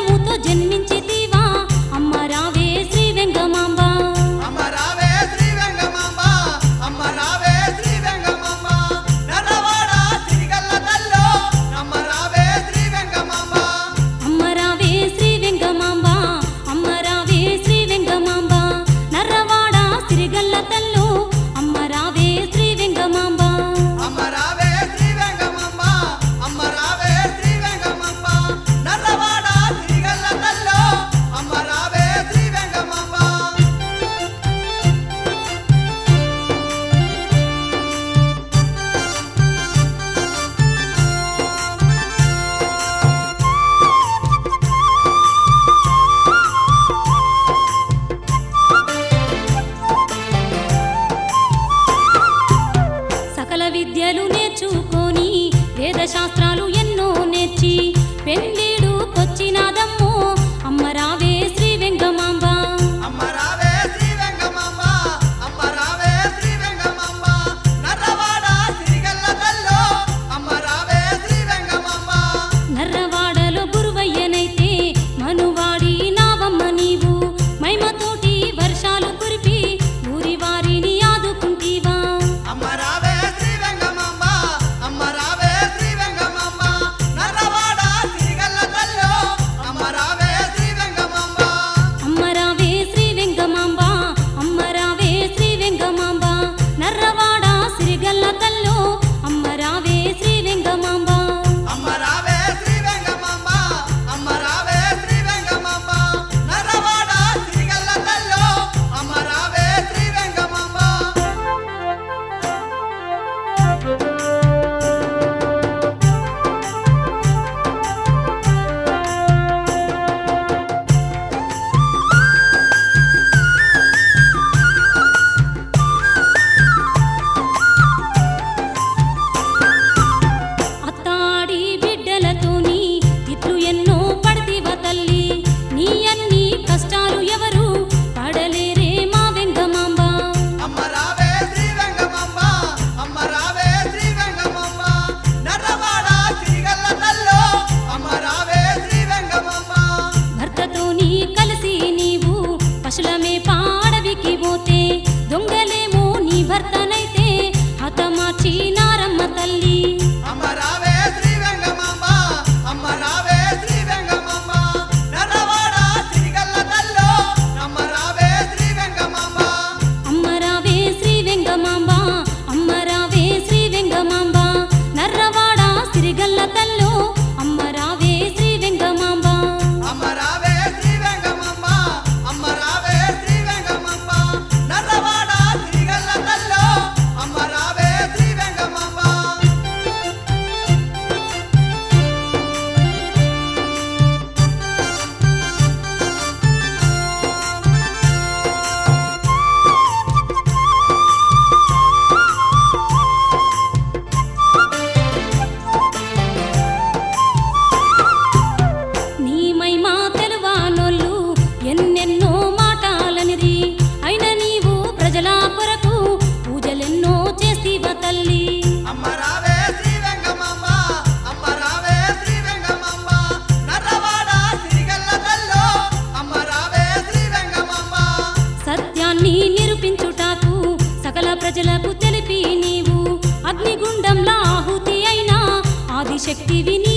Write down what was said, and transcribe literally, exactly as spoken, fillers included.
అందముతో జన్మించితివా అమ్మ రావే శ్రీ వెంగమాంబ అమ్మ రావే శ్రీ వెంగమాంబ అమ్మ రావే శ్రీ వెంగమాంబ నరవాడ సిరిగల్ల తల్లో అమ్మ రావే శ్రీ వెంగమాంబ అమ్మ రావే శ్రీ వెంగమాంబ అమ్మ రావే శ్రీ వెంగమాంబ నర్రవాడ సిరిగల్ల తల్లో అమ్మ రావే శ్రీ వెంగమాంబ అమ్మ రావే శ్రీ వెంగమాంబ అమ్మ రావే శ్రీ వెంగమాంబ నరవాడ సిరిగల్ల తల్లో అమ్మ రావే శ్రీ వెంగమాంబ సకల విద్యలు నేర్చుకొని వేద శాస్త్రాలు ఎన్నో నేర్చి పెండ్లీడు కొచ్చినాదమ్మో అమ్మ రావే శ్రీ వెంగమాంబ అమ్మ రావే శ్రీ వెంగమాంబ అమ్మ రావే శ్రీ వెంగమాంబ నరవాడ సిరిగల్ల తల్లో అమ్మ రావే శ్రీ వెంగమాంబ నర్రవాడలో గురువయ్యనైతే మనువాడి నావమ్మ నీవు మైమతోటి వర్షాలు కురిపి ఊరి వారిని ఆదుకుంటీవా అమ్మ రావే శ్రీ వెంగమాంబ అమ్మ రావే శ్రీ వెంగమాంబ నరవాడ సిరిగల్ల తల్లో అమ్మ రావే శ్రీ వెంగమాంబ అమ్మ రావే శ్రీ వెంగమాంబ అమ్మ రావే శ్రీ వెంగమాంబ నర్రవాడ సిరిగల్ల తల్లో అమ్మ రావే శ్రీ వెంగమాంబ అమ్మ రావే శ్రీ వెంగమాంబ అమ్మ రావే శ్రీ వెంగమాంబ నరవాడ సిరిగల్ల తల్లో అమ్మ రావే శ్రీ వెంగమాంబ అత్తాడి బిడ్డలతోని తిట్లు ఎన్నో పడతివ తల్లి నీ అన్ని కష్టాలు ఎవరు పడలేరే మా వెంగమాంబ అమ్మ రావే శ్రీ వెంగమాంబ అమ్మ రావే శ్రీ వెంగమాంబ నరవాడ సిరిగల్ల తల్లో అమ్మ రావే శ్రీ వెంగమాంబ భర్తతోని కలిసి నీవు పశులమే పాడవికి పోతే దొంగలేమో నీ భర్తనైతే హతమార్చి నారమ్మ తల్లి అమ్మ రావే శ్రీ వెంగమాంబ అమ్మ రావే శ్రీ వెంగమాంబ నరవాడ సిరిగల్ల తల్లో అమ్మ రావే శ్రీ వెంగమాంబ అమ్మ రావే శ్రీ వెంగమాంబ అమ్మ రావే శ్రీ వెంగమాంబ నర్రవాడ సిరిగల్ల తల్లో అమ్మ రావే శ్రీ వెంగమాంబ అమ్మ రావే శ్రీ వెంగమాంబ అమ్మ రావే శ్రీ వెంగమాంబ నరవాడ సిరిగల్ల తల్లో అమ్మ రావే శ్రీ వెంగమాంబ నీ మహిమా తెలువానోళ్ళు ఎన్నెన్నో మాటాలనిరి అయిన నీవు ప్రజల కొరకు పూజలెన్నో చేసివ తల్లి అమ్మ రావే శ్రీ వెంగమాంబ అమ్మ రావే శ్రీ వెంగమాంబ నరవాడ సిరిగల్ల తల్లో అమ్మ రావే శ్రీ వెంగమాంబ సత్యాన్ని నిరూపించుటాకు సకల ప్రజలకు తెలిపి నీవు అగ్నిగుండంలా ఆహుతి అయిన ఆదిశక్తివి